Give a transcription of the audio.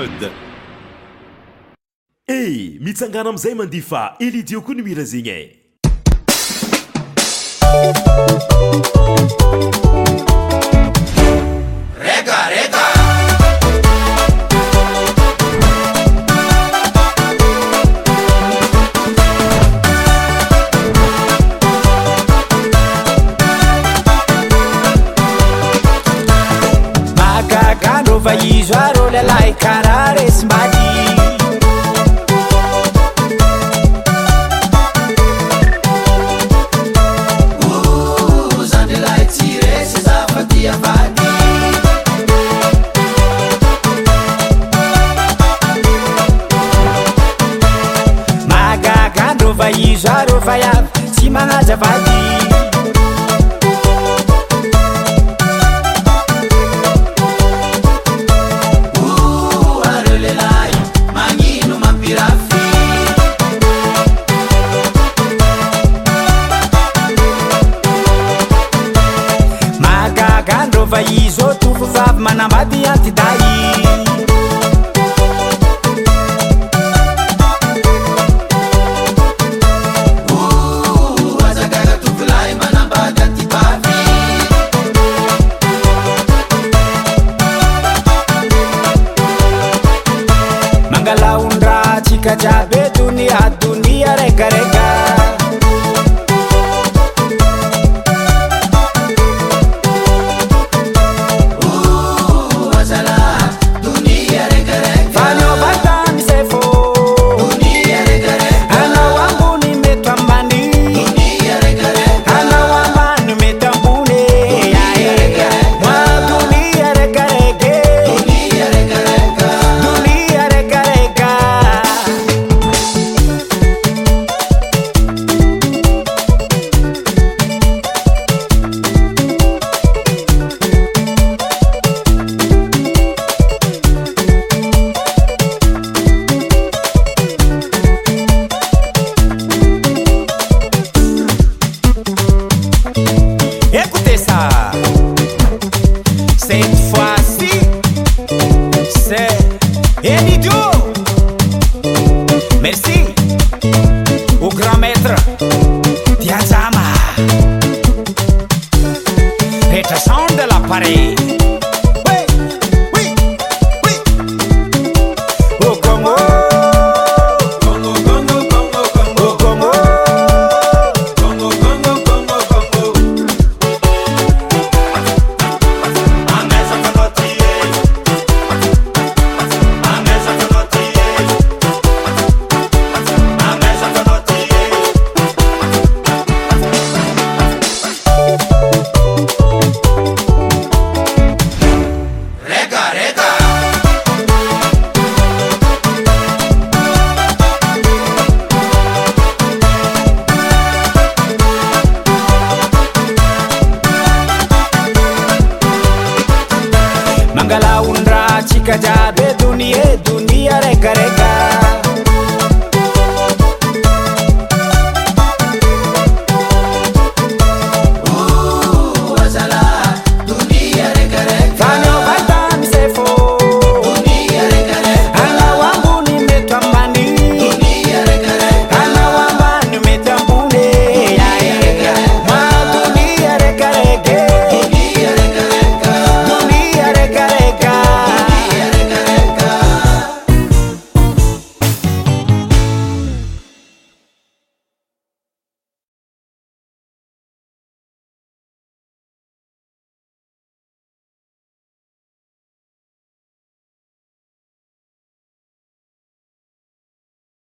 mode mitsangana amizay mandifa elidio koa ny mira zegny e Izo arole lai carare smadi Zande lai tire se zafati avadi Magagandro va izo aro vai avy tsy magnaja vady Izo tufo vavy manambady antiday azagaga tovolahy manambady antipavy mangalaondraha tsika jiaby dunia regarega Cette fois-ci, c'est Elidio. Merci au grand maître Diazama. Rétraçant de l'appareil. Au Congo. Mangalaundra chika jabe dunia regarega